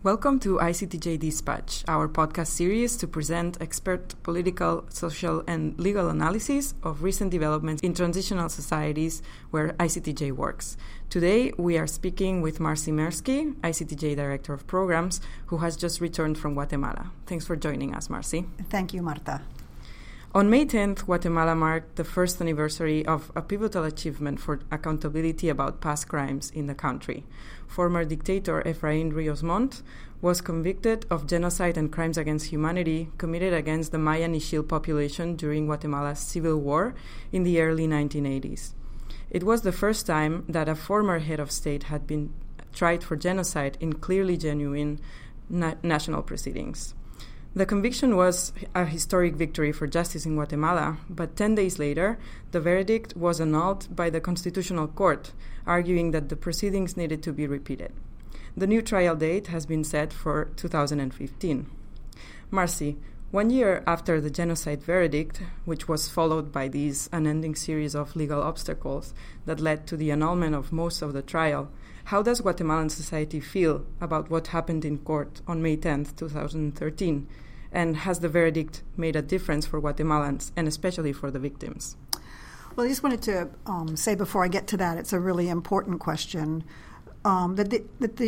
Welcome to ICTJ Dispatch, our podcast series to present expert political, social, and legal analysis of recent developments in transitional societies where ICTJ works. Today, we are speaking with Marcy Mirsky, ICTJ Director of Programs, who has just returned from Guatemala. Thanks for joining us, Marcy. Thank you, Marta. On May 10th, Guatemala marked the first anniversary of a pivotal achievement for accountability about past crimes in the country. Former dictator Efraín Ríos Montt was convicted of genocide and crimes against humanity committed against the Mayan Ixil population during Guatemala's civil war in the early 1980s. It was the first time that a former head of state had been tried for genocide in clearly genuine national proceedings. The conviction was a historic victory for justice in Guatemala, but 10 days later, the verdict was annulled by the Constitutional Court, arguing that the proceedings needed to be repeated. The new trial date has been set for 2015. Marcy, 1 year after the genocide verdict, which was followed by this unending series of legal obstacles that led to the annulment of most of the trial, how does Guatemalan society feel about what happened in court on May 10th, 2013? And has the verdict made a difference for Guatemalans, and especially for the victims? Well, I just wanted to say before I get to that, it's a really important question, that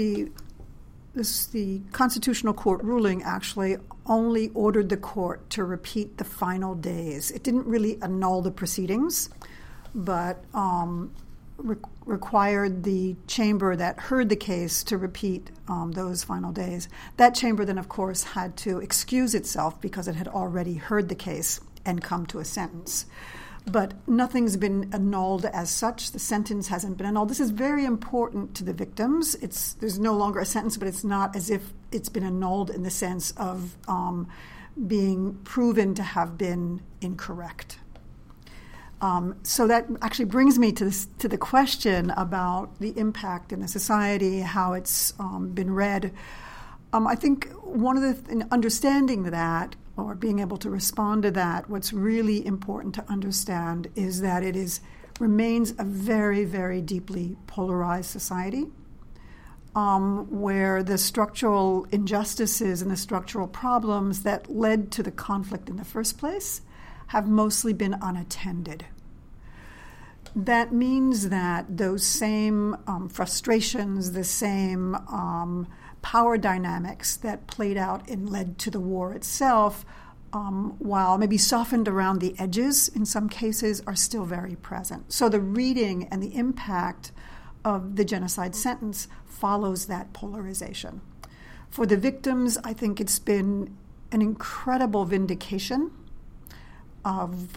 the Constitutional Court ruling actually only ordered the court to repeat the final days. It didn't really annul the proceedings, but required the chamber that heard the case to repeat those final days. That chamber then, of course, had to excuse itself because it had already heard the case and come to a sentence. But nothing's been annulled as such. The sentence hasn't been annulled. This is very important to the victims. There's no longer a sentence, but it's not as if it's been annulled in the sense of being proven to have been incorrect. So that actually brings me to the question about the impact in the society, how it's been read. I think one of in understanding that, or being able to respond to that, what's really important to understand is that it remains a very, very deeply polarized society, where the structural injustices and the structural problems that led to the conflict in the first place have mostly been unattended. That means that those same frustrations, the same power dynamics that played out and led to the war itself, while maybe softened around the edges in some cases, are still very present. So the reading and the impact of the genocide sentence follows that polarization. For the victims, I think it's been an incredible vindication of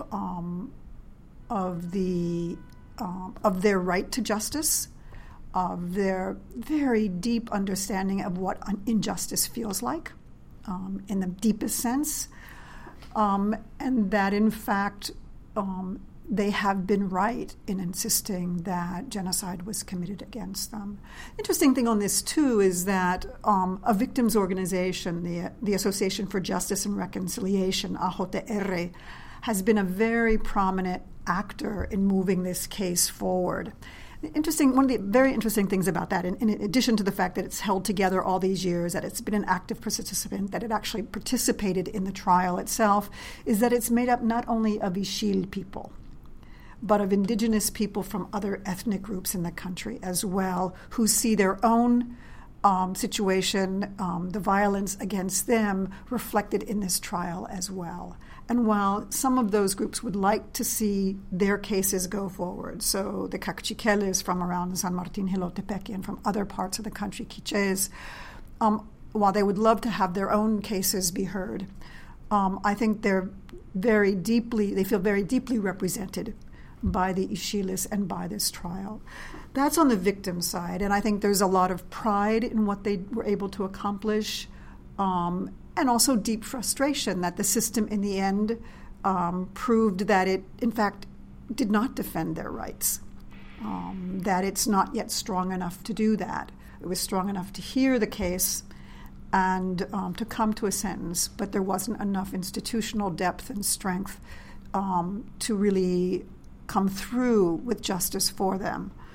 their right to justice, of their very deep understanding of what injustice feels like, in the deepest sense, and that in fact they have been right in insisting that genocide was committed against them. Interesting thing on this too is that a victims organization, the Association for Justice and Reconciliation, AJR, has been a very prominent actor in moving this case forward. One of the very interesting things about that, in addition to the fact that it's held together all these years, that it's been an active participant, that it actually participated in the trial itself, is that it's made up not only of Ixil people, but of indigenous people from other ethnic groups in the country as well, who see their own situation, the violence against them, reflected in this trial as well. And while some of those groups would like to see their cases go forward, so the Cachiqueles from around San Martin Jilotepec and from other parts of the country, Quiches, while they would love to have their own cases be heard, I think they feel very deeply represented by the Ixiles and by this trial. That's on the victim side, and I think there's a lot of pride in what they were able to accomplish, and also deep frustration that the system in the end proved that it, in fact, did not defend their rights, that it's not yet strong enough to do that. It was strong enough to hear the case and to come to a sentence, but there wasn't enough institutional depth and strength to really come through with justice for them.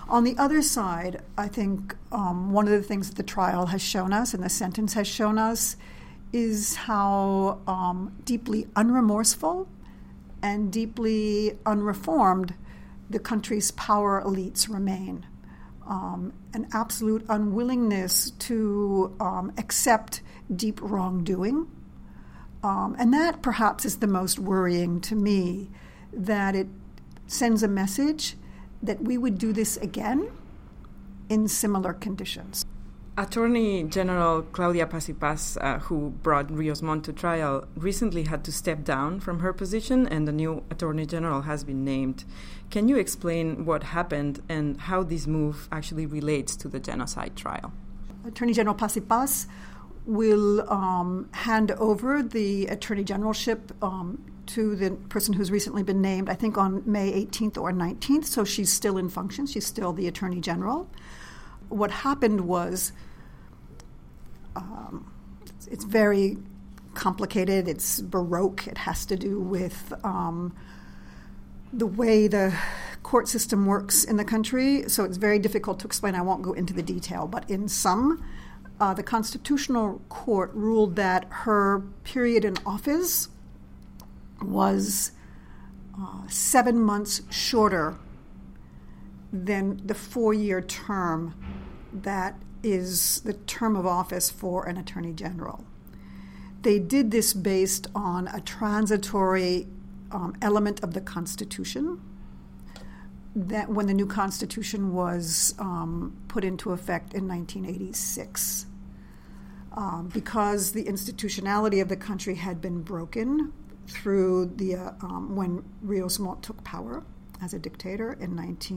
On the other side, I think one of the things that the trial has shown us and the sentence has shown us is how deeply unremorseful and deeply unreformed the country's power elites remain. An absolute unwillingness to accept deep wrongdoing. And that perhaps is the most worrying to me, that it sends a message that we would do this again in similar conditions. Attorney General Claudia Paz y Paz, who brought Rios Montt to trial, recently had to step down from her position, and the new Attorney General has been named. Can you explain what happened and how this move actually relates to the genocide trial? Attorney General Paz y Paz will hand over the Attorney Generalship to the person who's recently been named, I think on May 18th or 19th, so she's still in function. She's still the Attorney General. What happened was, it's very complicated, it's Baroque, it has to do with the way the court system works in the country, so it's very difficult to explain. I won't go into the detail, but in sum, the Constitutional Court ruled that her period in office was 7 months shorter than the 4-year term that is the term of office for an attorney general. They did this based on a transitory element of the Constitution, that when the new Constitution was put into effect in 1986. Because the institutionality of the country had been broken through the when Rios Montt took power as a dictator in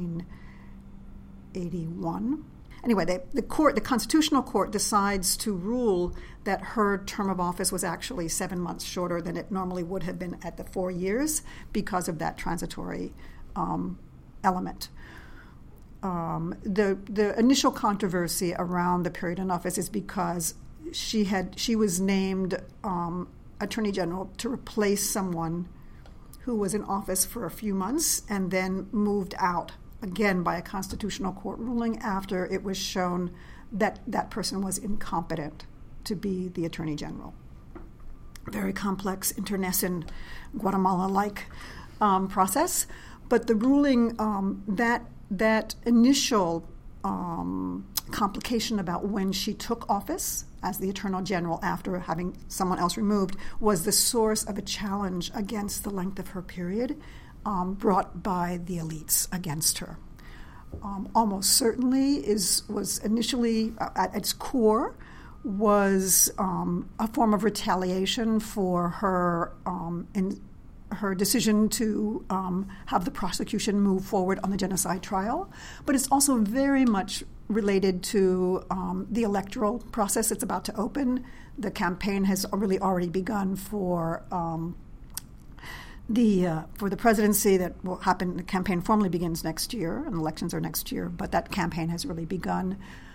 1981. Anyway, the Constitutional Court decides to rule that her term of office was actually 7 months shorter than it normally would have been at the 4 years because of that transitory element. The initial controversy around the period in office is because she was named Attorney General to replace someone who was in office for a few months and then moved out again by a Constitutional Court ruling after it was shown that that person was incompetent to be the Attorney General. Very complex, internecine, Guatemala-like process. But the ruling, that initial complication about when she took office as the Attorney General after having someone else removed was the source of a challenge against the length of her period brought by the elites against her. Almost certainly was initially, at its core, was a form of retaliation for her her decision to have the prosecution move forward on the genocide trial. But it's also very much related to the electoral process that's about to open. The campaign has really already begun for the presidency that will happen. The campaign formally begins next year, and elections are next year, but that campaign has really begun.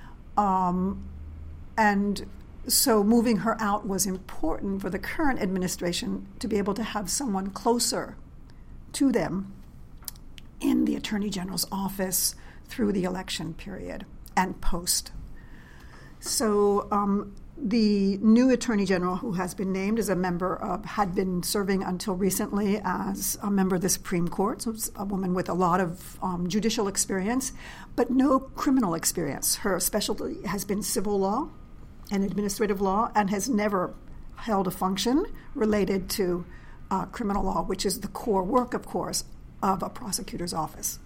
And so moving her out was important for the current administration to be able to have someone closer to them in the Attorney General's office through the election period and post. So the new Attorney General who has been named is had been serving until recently as a member of the Supreme Court, so it's a woman with a lot of judicial experience, but no criminal experience. Her specialty has been civil law and administrative law, and has never held a function related to criminal law, which is the core work, of course, of a prosecutor's office.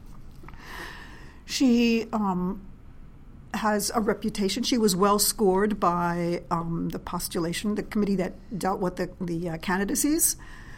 She has a reputation. She was well scored by the postulation, the committee that dealt with the candidacies,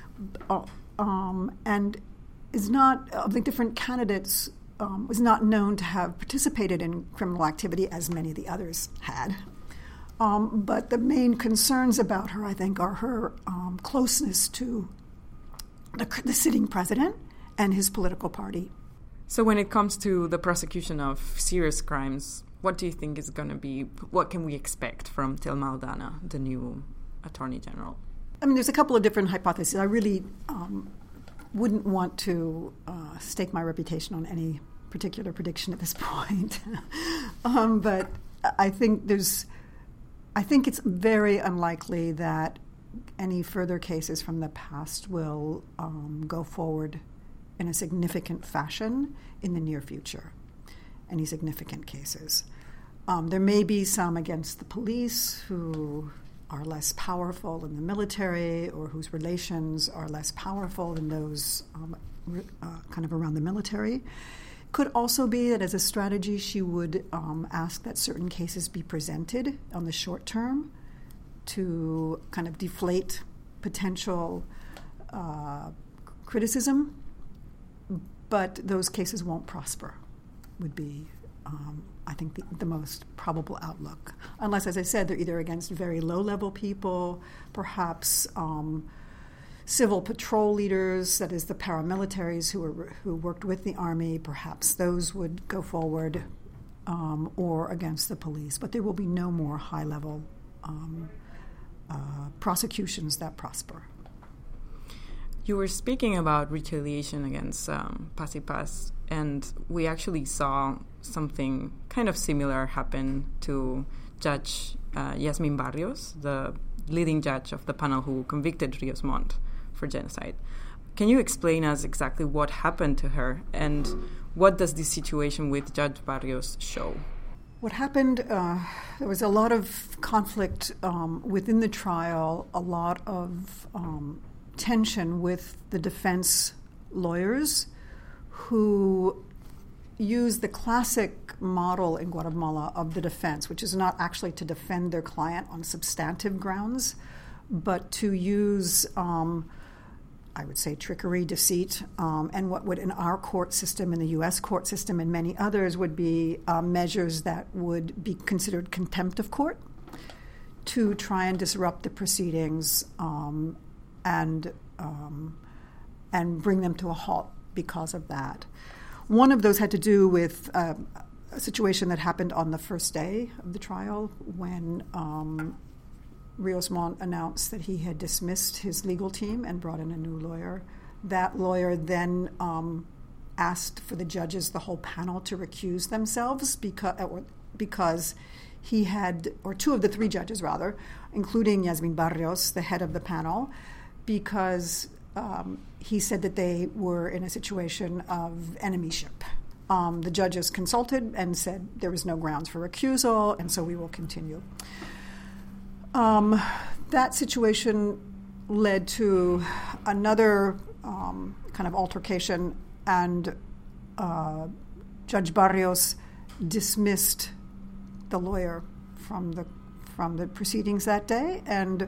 and is not, of the different candidates, was not known to have participated in criminal activity as many of the others had. But the main concerns about her, I think, are her closeness to the sitting president and his political party. So when it comes to the prosecution of serious crimes, what do you think is going to be, what can we expect from Thelma Aldana, the new Attorney General? I mean, there's a couple of different hypotheses. I really wouldn't want to stake my reputation on any particular prediction at this point. But I think it's very unlikely that any further cases from the past will go forward in a significant fashion in the near future. Any significant cases. There may be some against the police who are less powerful in the military or whose relations are less powerful than those kind of around the military. Could also be that as a strategy she would ask that certain cases be presented on the short term to kind of deflate potential criticism, but those cases won't prosper, would be, I think, the most probable outlook. Unless, as I said, they're either against very low-level people, perhaps civil patrol leaders, that is the paramilitaries who worked with the army, perhaps those would go forward, or against the police. But there will be no more high-level prosecutions that prosper. You were speaking about retaliation against Paz y Paz, and we actually saw something kind of similar happen to Judge Yasmin Barrios, the leading judge of the panel who convicted Rios Montt for genocide. Can you explain us exactly what happened to her, and what does this situation with Judge Barrios show? What happened, there was a lot of conflict within the trial, a lot of tension with the defense lawyers who use the classic model in Guatemala of the defense, which is not actually to defend their client on substantive grounds, but to use, I would say, trickery, deceit, and what would in our court system, in the U.S. court system, and many others would be measures that would be considered contempt of court to try and disrupt the proceedings and bring them to a halt because of that. One of those had to do with a situation that happened on the first day of the trial when Rios Montt announced that he had dismissed his legal team and brought in a new lawyer. That lawyer then asked for the judges, the whole panel, to recuse themselves because he had, or two of the three judges rather, including Yasmin Barrios, the head of the panel, because he said that they were in a situation of enemyship. The judges consulted and said there was no grounds for recusal, and so we will continue. That situation led to another kind of altercation, and Judge Barrios dismissed the lawyer from the proceedings that day and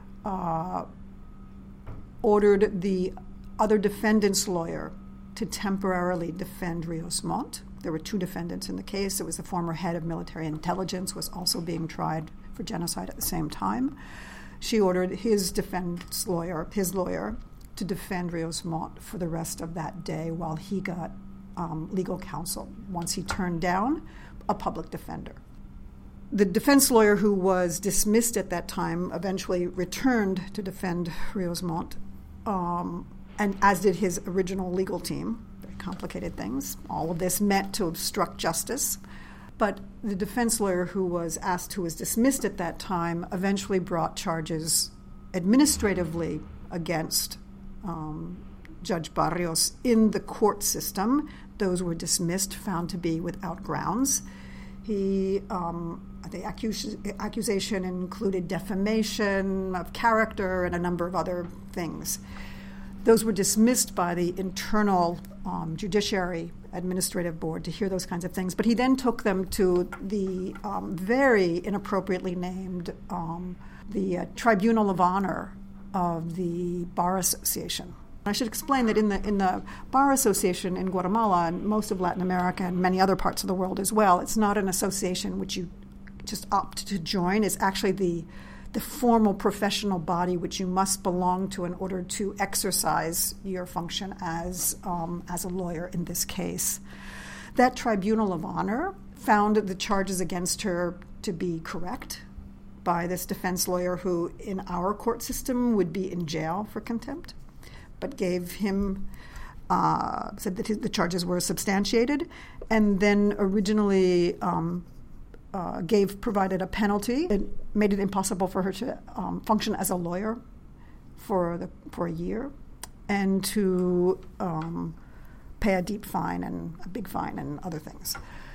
ordered the other defendant's lawyer to temporarily defend Rios Montt. There were two defendants in the case. It was the former head of military intelligence, was also being tried for genocide at the same time. She ordered his lawyer, to defend Rios Montt for the rest of that day while he got legal counsel, once he turned down a public defender. The defense lawyer who was dismissed at that time eventually returned to defend Rios Montt, and as did his original legal team. Very complicated things. All of this meant to obstruct justice. But the defense lawyer who was dismissed at that time eventually brought charges administratively against Judge Barrios in the court system. Those were dismissed, found to be without grounds. The accusation included defamation of character and a number of other things. Those were dismissed by the internal judiciary administrative board to hear those kinds of things. But he then took them to the very inappropriately named the Tribunal of Honor of the Bar Association. I should explain that in the Bar Association in Guatemala and most of Latin America and many other parts of the world as well, it's not an association which you just opt to join. It's actually the formal professional body which you must belong to in order to exercise your function as a lawyer in this case. That Tribunal of Honor found the charges against her to be correct by this defense lawyer who in our court system would be in jail for contempt, but gave him said that the charges were substantiated, and then originally provided a penalty. It made it impossible for her to function as a lawyer for a year, and to pay a big fine and other things.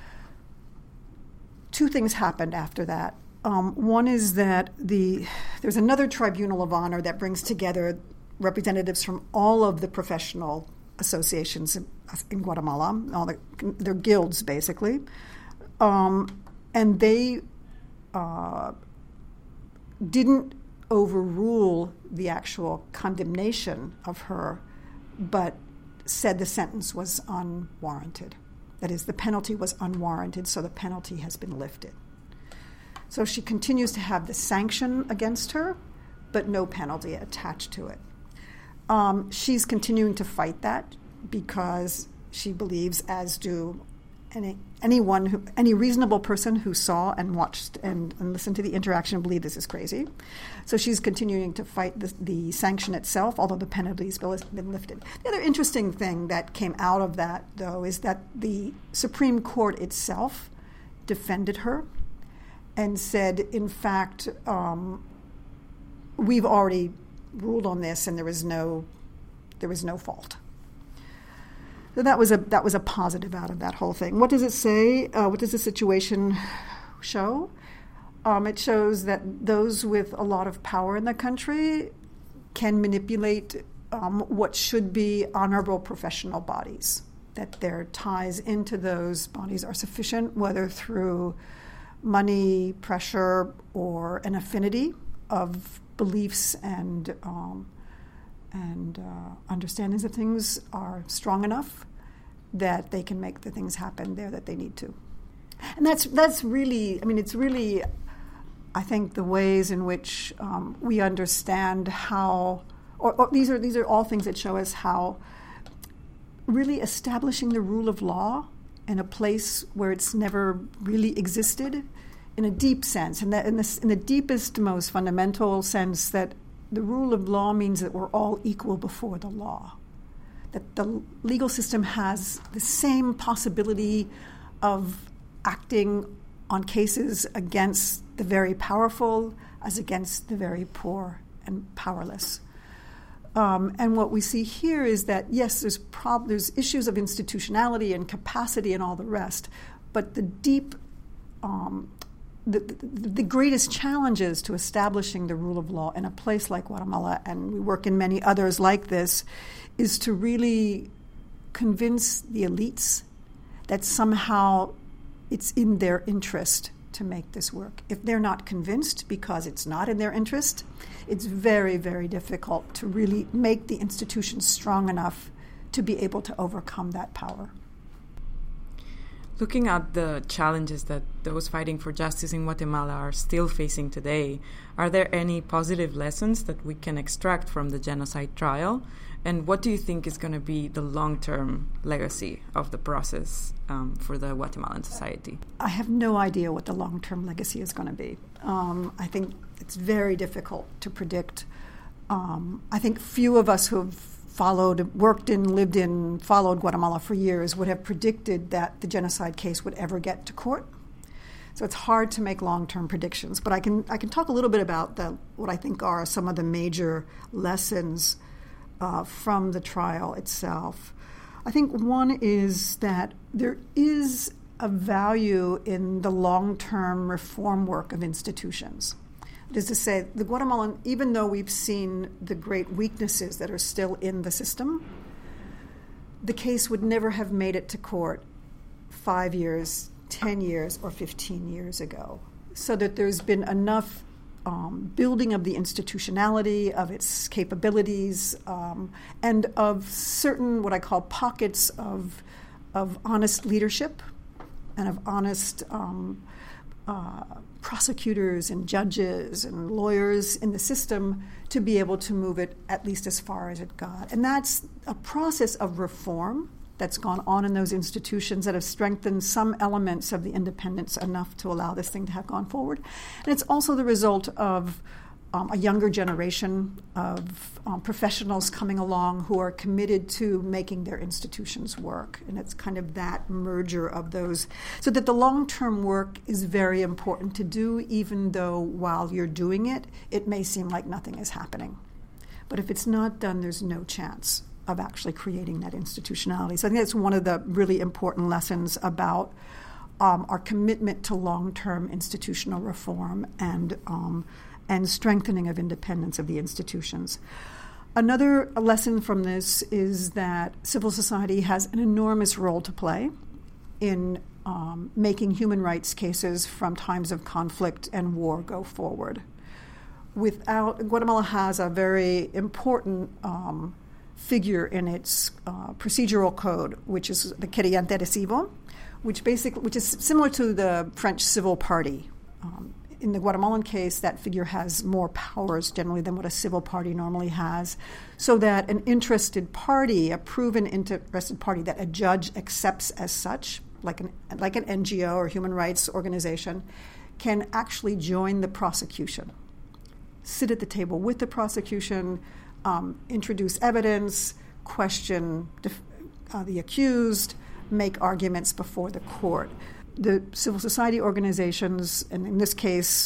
Two things happened after that. One is that there's another tribunal of honor that brings together representatives from all of the professional associations in Guatemala, their guilds basically, and they didn't overrule the actual condemnation of her, but said the sentence was unwarranted. That is, the penalty was unwarranted, so the penalty has been lifted. So she continues to have the sanction against her, but no penalty attached to it. She's continuing to fight that because she believes, as do any reasonable person who saw and watched and listened to the interaction, believe this is crazy. So she's continuing to fight the sanction itself, although the penalty's bill has been lifted. The other interesting thing that came out of that, though, is that the Supreme Court itself defended her and said, in fact, we've already ruled on this, and there was no fault. So that was a positive out of that whole thing. What does it say? What does the situation show? It shows that those with a lot of power in the country can manipulate what should be honorable professional bodies, that their ties into those bodies are sufficient, whether through money, pressure, or an affinity of beliefs and understandings of things are strong enough that they can make the things happen there that they need to. And that's really, it's really, I think, the ways in which we understand how, or these are all things that show us how really establishing the rule of law in a place where it's never really existed, in a deep sense, and that in the deepest, most fundamental sense, that the rule of law means that we're all equal before the law, that the legal system has the same possibility of acting on cases against the very powerful as against the very poor and powerless. And what we see here is that, yes, there's issues of institutionality and capacity and all the rest, but the deep the greatest challenges to establishing the rule of law in a place like Guatemala, and we work in many others like this, is to really convince the elites that somehow it's in their interest to make this work. If they're not convinced because it's not in their interest, it's very, very difficult to really make the institutions strong enough to be able to overcome that power. Looking at the challenges that those fighting for justice in Guatemala are still facing today, are there any positive lessons that we can extract from the genocide trial? And what do you think is going to be the long-term legacy of the process for the Guatemalan society? I have no idea what the long-term legacy is going to be. I think it's very difficult to predict. I think few of us who have worked in, lived in, followed Guatemala for years would have predicted that the genocide case would ever get to court. So it's hard to make long-term predictions. But I can talk a little bit about what I think are some of the major lessons from the trial itself. I think one is that there is a value in the long-term reform work of institutions. That is to say, the Guatemalan, even though we've seen the great weaknesses that are still in the system, the case would never have made it to court 5 years, 10 years, or 15 years ago. So that there's been enough building of the institutionality, of its capabilities, and of certain what I call pockets of honest leadership and of honest prosecutors and judges and lawyers in the system to be able to move it at least as far as it got. And that's a process of reform that's gone on in those institutions that have strengthened some elements of the independence enough to allow this thing to have gone forward. And it's also the result of a younger generation of professionals coming along who are committed to making their institutions work. And it's kind of that merger of those, so that the long-term work is very important to do, even though while you're doing it, it may seem like nothing is happening. But if it's not done, there's no chance of actually creating that institutionality. So I think that's one of the really important lessons about our commitment to long-term institutional reform and strengthening of independence of the institutions. Another lesson from this is that civil society has an enormous role to play in making human rights cases from times of conflict and war go forward. Guatemala has a very important figure in its procedural code, which is the querellante recibo, which is similar to the French civil party. In the Guatemalan case, that figure has more powers generally than what a civil party normally has, so that an interested party, a proven interested party that a judge accepts as such, like an NGO or human rights organization, can actually join the prosecution, sit at the table with the prosecution, introduce evidence, question the accused, make arguments before the court. The civil society organizations, and in this case,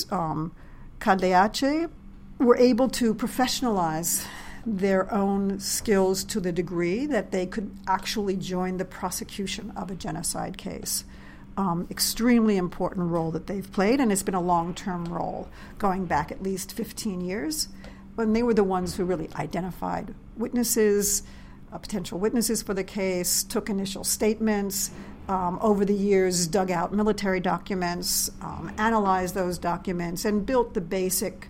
CALDH, were able to professionalize their own skills to the degree that they could actually join the prosecution of a genocide case. Extremely important role that they've played, and it's been a long-term role going back at least 15 years. When they were the ones who really identified witnesses, potential witnesses for the case, took initial statements, over the years dug out military documents, analyzed those documents, and built the basic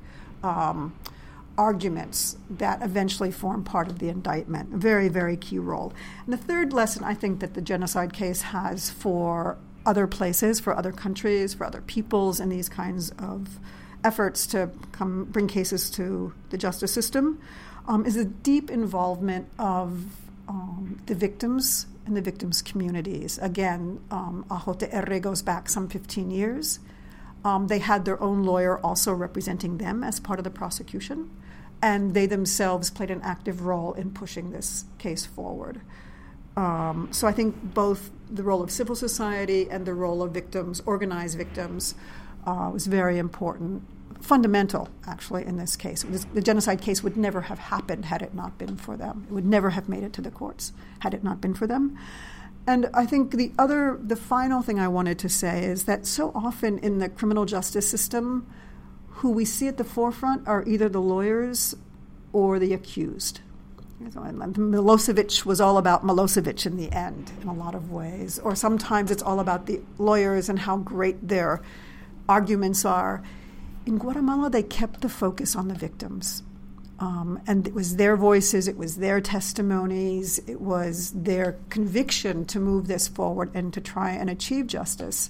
arguments that eventually form part of the indictment. A very, very key role. And the third lesson I think that the genocide case has for other places, for other countries, for other peoples, and these kinds of efforts to bring cases to the justice system is the deep involvement of the victims and the victims' communities. Again, AJR goes back some 15 years. They had their own lawyer also representing them as part of the prosecution, and they themselves played an active role in pushing this case forward. So I think both the role of civil society and the role of victims, organized victims, was very important, fundamental, actually, in this case. The genocide case would never have happened had it not been for them. It would never have made it to the courts had it not been for them. And I think the final thing I wanted to say is that so often in the criminal justice system, who we see at the forefront are either the lawyers or the accused. Milosevic was all about Milosevic in the end, in a lot of ways. Or sometimes it's all about the lawyers and how great their arguments are. In Guatemala, they kept the focus on the victims. And it was their voices, it was their testimonies, it was their conviction to move this forward and to try and achieve justice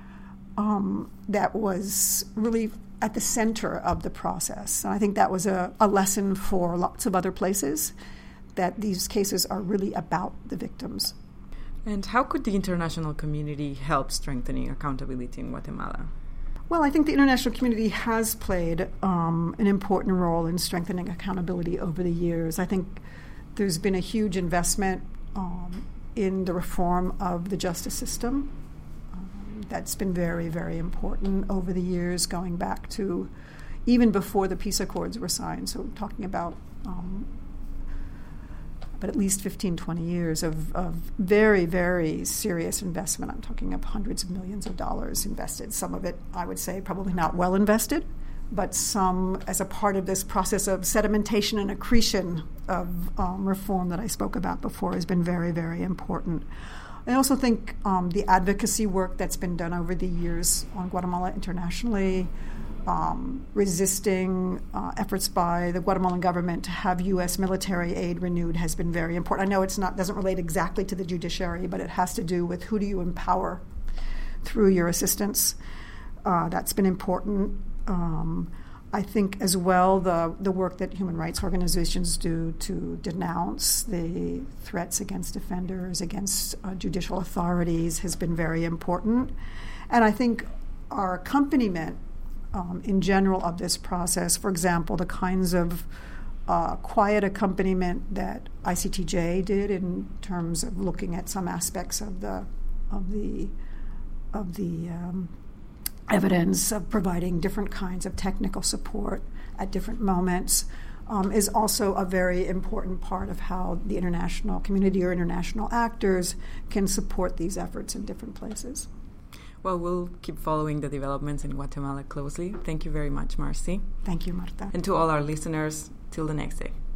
that was really at the center of the process. And I think that was a lesson for lots of other places, that these cases are really about the victims. And how could the international community help strengthening accountability in Guatemala? Well, I think the international community has played an important role in strengthening accountability over the years. I think there's been a huge investment in the reform of the justice system. That's been very, very important over the years, going back to even before the peace accords were signed. So we're talking about at least 15, 20 years of very, very serious investment. I'm talking of hundreds of millions of dollars invested. Some of it, I would say, probably not well invested, but some as a part of this process of sedimentation and accretion of reform that I spoke about before has been very, very important. I also think the advocacy work that's been done over the years on Guatemala internationally, resisting efforts by the Guatemalan government to have U.S. military aid renewed has been very important. I know doesn't relate exactly to the judiciary, but it has to do with who do you empower through your assistance. That's been important. I think as well the work that human rights organizations do to denounce the threats against defenders, against judicial authorities has been very important. And I think our accompaniment in general of this process. For example, the kinds of quiet accompaniment that ICTJ did in terms of looking at some aspects of the evidence of providing different kinds of technical support at different moments is also a very important part of how the international community or international actors can support these efforts in different places. Well, we'll keep following the developments in Guatemala closely. Thank you very much, Marcy. Thank you, Marta. And to all our listeners, till the next day.